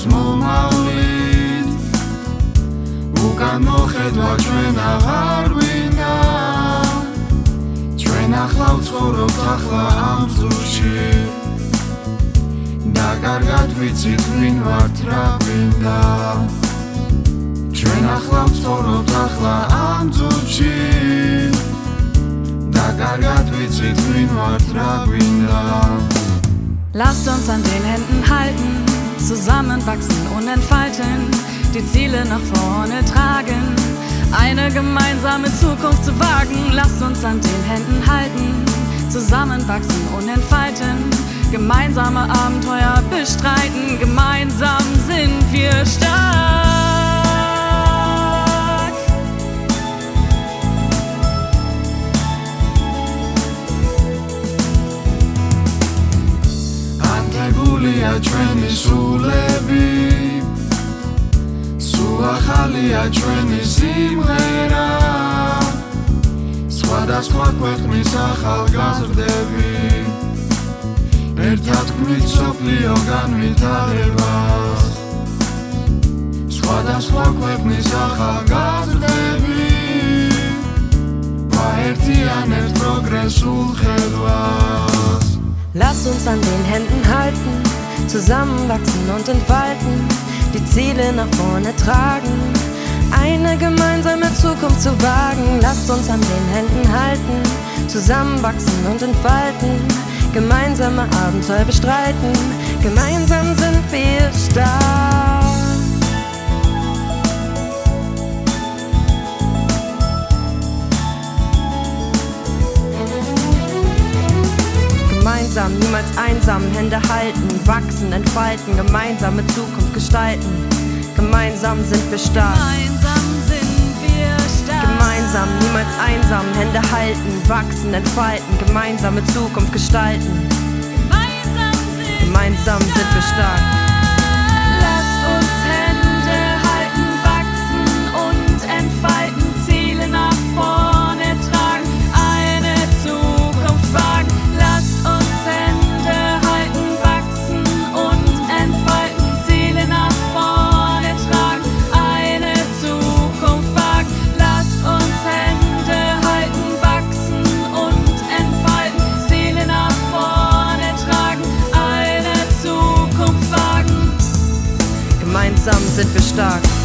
გვაქვს მომავლით უკან მოხედვა ჩვენ აღარ გვინდა ჩვენ ახლა ვცხოვრობთ ახლა ამ წუთში და კარგად ვიცით ვინ ვართ რა გვინდა ჩვენ ახლა ვცხოვრობთ ახლა ამ წუთში da kargad vicit win wart ra gwinda Lasst uns an den Händen halten, zusammenwachsen und entfalten, die Ziele nach vorne tragen, eine gemeinsame Zukunft zu wagen. Lasst uns an den Händen halten, zusammenwachsen und entfalten, gemeinsame Abenteuer bestreiten, gemeinsam sind wir stark. Antagulия ჩვენი სულები სულ ახალია ჩვენი სიმღერა სხვადასხვა ქვეყნის ახალგაზრდები ერთად ქმნით სოფლიო განვითარებას სხვადასხვა ქვეყნის ახალგაზრდები ვაერთიანებთ პროგრესულ ხედვას Lasst uns an den Händen halten, zusammenwachsen und entfalten, die Ziele nach vorne tragen, eine gemeinsame Zukunft zu wagen. Lasst uns an den Händen halten, zusammenwachsen und entfalten, gemeinsame Abenteuer bestreiten, gemeinsam sind wir stark. Gemeinsam, niemals einsam, Hände halten, wachsen, entfalten, gemeinsame Zukunft gestalten. Gemeinsam sind wir stark. Gemeinsam sind wir stark. Gemeinsam, niemals einsam, Hände halten, wachsen, entfalten, gemeinsame Zukunft gestalten. Gemeinsam sind wir stark. Lasst uns Hände halten, wachsen und entfalten, Ziele nach vorne tragen, eine Zukunft wagen. Lasst uns Hände halten, wachsen und entfalten, Ziele nach vorne tragen, eine Zukunft wagen. Lasst uns Hände halten, wachsen und entfalten, Ziele nach vorne tragen, eine Zukunft wagen. Gemeinsam sind wir stark.